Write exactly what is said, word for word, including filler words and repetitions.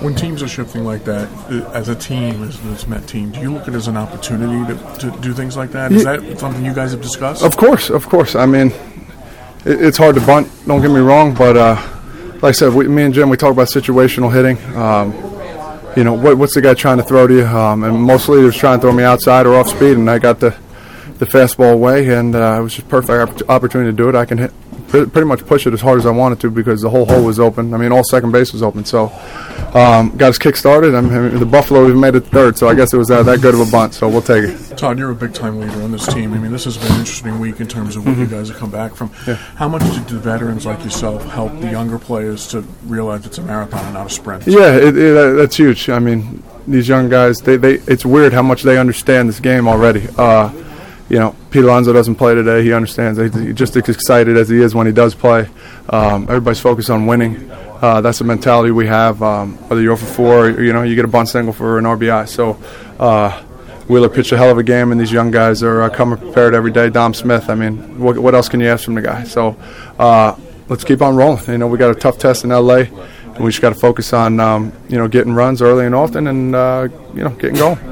When teams are shifting like that, uh, as a team, as this Met team, do you look at it as an opportunity to, to do things like that? Is that something you guys have discussed? Of course, of course. I mean, it, it's hard to bunt, don't get me wrong, but uh, like I said, we, me and Jim, we talk about situational hitting. Um, you know, what, what's the guy trying to throw to you? Um, and mostly he was trying to throw me outside or off speed, and I got the, the fastball away, and uh, it was just a perfect opportunity to do it. I can hit, pretty much push it as hard as I wanted to because the whole hole was open. I mean, all second base was open. So um, got his kick started. I mean, the Buffalo even made it third, so I guess it was uh, that good of a bunt, so we'll take it. Todd, you're a big-time leader on this team. I mean, this has been an interesting week in terms of what mm-hmm. you guys have come back from. Yeah. How much did the veterans like yourself help the younger players to realize it's a marathon and not a sprint? Yeah, it, it, that's huge. I mean, these young guys, they, they it's weird how much they understand this game already. Uh, You know, Pete Alonso doesn't play today. He understands. He's just as excited as he is when he does play. Um, everybody's focused on winning. Uh, that's the mentality we have. Um, whether you're oh for four, or, you know, you get a bunt single for an R B I. So uh, Wheeler pitched a hell of a game, and these young guys are uh, coming prepared every day. Dom Smith, I mean, what, what else can you ask from the guy? So uh, let's keep on rolling. You know, we got a tough test in L A, and we just got to focus on, um, you know, getting runs early and often and, uh, you know, getting going.